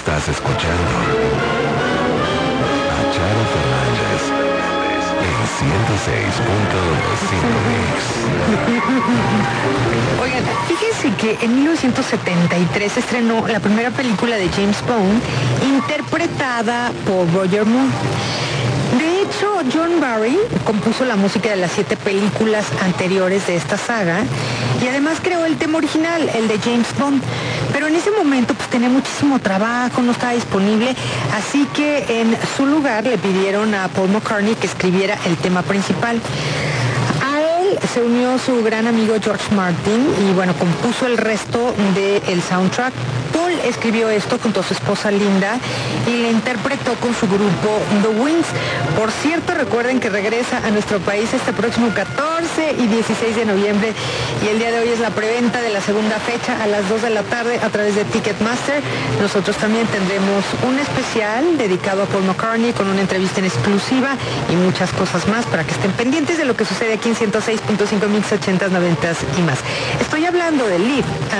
Estás escuchando a Charo Fernández en 106.5 Mix. Oigan, fíjense que en 1973 se estrenó la primera película de James Bond, interpretada por Roger Moore. De hecho, John Barry compuso la música de las 7 películas anteriores de esta saga y además creó el tema original, el de James Bond. Pero en ese momento pues tenía muchísimo trabajo, no estaba disponible, así que en su lugar le pidieron a Paul McCartney que escribiera el tema principal. A él se unió su gran amigo George Martin y bueno, compuso el resto del soundtrack. Paul escribió esto junto a su esposa Linda y la interpretó con su grupo The Wings. Por cierto, recuerden que regresa a nuestro país este próximo 14 y 16 de noviembre y el día de hoy es la preventa de la segunda fecha a las 2 de la tarde a través de Ticketmaster. Nosotros también tendremos un especial dedicado a Paul McCartney con una entrevista en exclusiva y muchas cosas más para que estén pendientes de lo que sucede aquí en 106.5 Mix 80s, 90s y más. Estoy hablando de Live